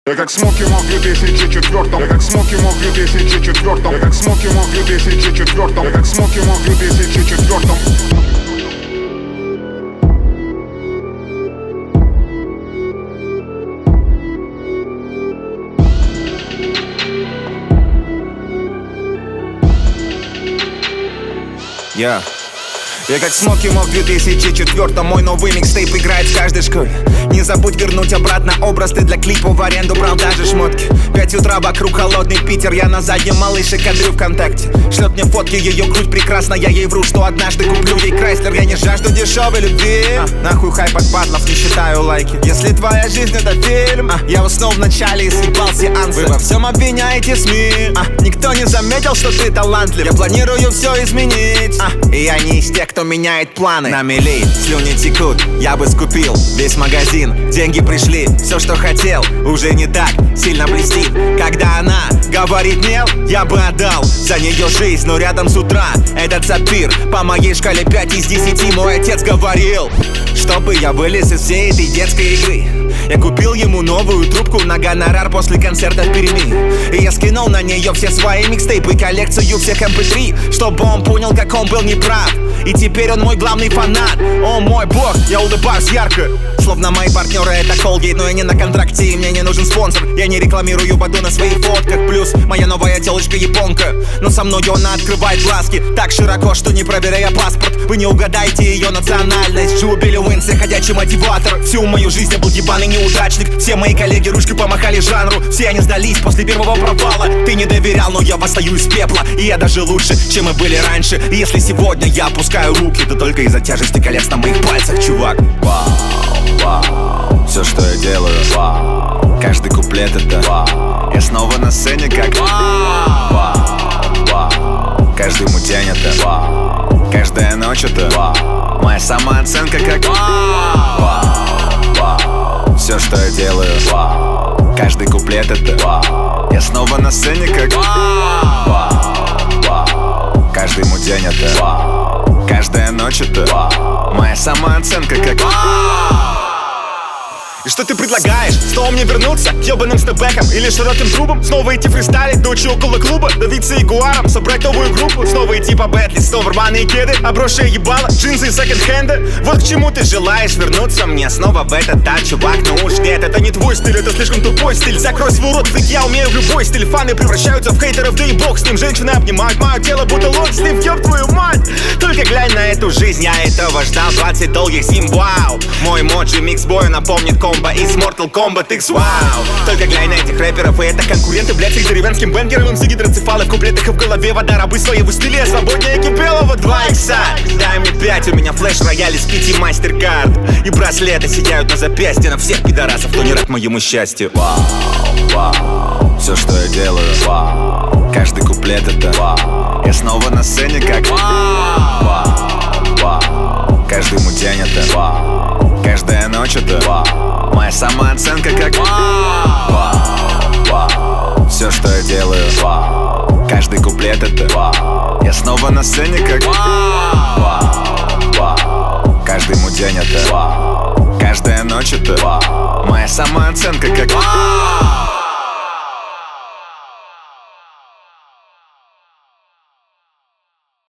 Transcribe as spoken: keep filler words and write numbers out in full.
Я как Смоки Мо в две тысячи четвёртом. Я как Смоки Мо в две тысячи четвёртом. Я как Смоки Мо в две тысячи четвёртом. Я как Смоки Мо в две тысячи четвёртом. Я Я как Смоки Мо в две тысячи четвёртом. Мой новый микстейп играет в каждой школе. Не забудь вернуть обратно образ. Ты для клипа в аренду брал даже шмотки. Пять утра вокруг холодный Питер. Я на заднем малыше кадрю ВКонтакте. Шлет мне фотки, ее грудь прекрасна. Я ей вру, что однажды куплю ей Крайслер. Я не жажду дешевой любви, а, нахуй хайп от батлов, не считаю лайки. Если твоя жизнь это фильм, а, я уснул в начале и съебал сеансы. Вы во всем обвиняете СМИ, а, никто не заметил, что ты талантлив. Я планирую все изменить, а, и я не из тех, кто меняет планы. На мели слюни текут, я бы скупил весь магазин. Деньги пришли, все, что хотел, уже не так сильно блестит. Когда она говорит нет, я бы отдал за нее жизнь. Но рядом с утра этот сапфир. По моей шкале пять из десяти. Мой отец говорил, чтобы я вылез из всей этой детской игры. Я купил ему новую трубку на гонорар после концерта в Перми. И я скинул на нее все свои микстейпы и коллекцию всех эм пэ три, чтобы он понял, как он был неправ. И теперь он мой главный фанат. О мой бог, я улыбаюсь ярко, словно мои партнеры это Colgate. Но я не на контракте и мне не нужен спонсор. Я не рекламирую воду на своих фотках. Плюс моя новая телочка японка, но со мной она открывает глазки так широко, что не проверяя паспорт вы не угадаете ее национальность. Джубили Уинси, ходячий мотиватор. Всю мою жизнь я был ебаный неудачник. Все мои коллеги ручкой помахали жанру. Все они сдались после первого провала. Ты не доверял, но я восстаю из пепла. И я даже лучше, чем мы были раньше. И если сегодня я опускаю руки, то только из-за тяжести колец на моих пальцах, чувак. Вау, вау, все, что я делаю, вау. Каждый куплет это вау. Я снова на сцене как вау, вау, вау. Каждый мой день это вау. Каждая ночь это вау. Моя самооценка как вау, вау, вау. Все, что я делаю, вау. Каждый куплет это вау. Я снова на сцене как вау, вау, вау. Каждый мой день это вау. Каждая ночь это вау. Моя самооценка как вау. И что ты предлагаешь? Снова мне вернуться к ебаным степбэкам или широким трубам? Снова идти фристайлить до учи около клуба? Давиться ягуаром, собрать новую группу? Снова идти по Бетли, снова рваные кеды, обросшие ебало, джинсы и секонд-хенды? Вот к чему ты желаешь вернуться мне снова в этот ад, чувак? Ну уж нет, это не твой стиль, это слишком тупой стиль. Закрой свой рот, ведь я умею в любой стиль. Фаны превращаются в хейтеров, да и бог с ним. Женщины обнимают мое тело, будто локслив, ёб твою мать. Только глянь на эту жизнь, я этого ждал двадцать долгих зим, вау. Мой моджи микс бою напомнит комбо из Mortal Kombat X, вау. Только глянь на этих рэперов, и это конкуренты, блядь, с их деревенским бенгером. Им гидроцефалы в куплетах и в голове вода. Рабы своего стиля, свободнее Кипелова два икса. Дай мне пять, у меня флеш-рояль из пяти мастер-карт. И браслеты сияют на запястье на всех пидорасов, кто не рад моему счастью. Вау, вау, все, что я делаю, вау. Каждый куплет это вау. Я снова на сцене как вау, вау, вау. Каждый мой день это вау. Каждая ночь это вау. Моя самооценка как вау, вау, вау. Все, что я делаю, вау. Каждый куплет это вау. Я снова на сцене как вау, вау, вау. Каждый мой день это вау. Каждая ночь это вау. Моя самооценка как вау.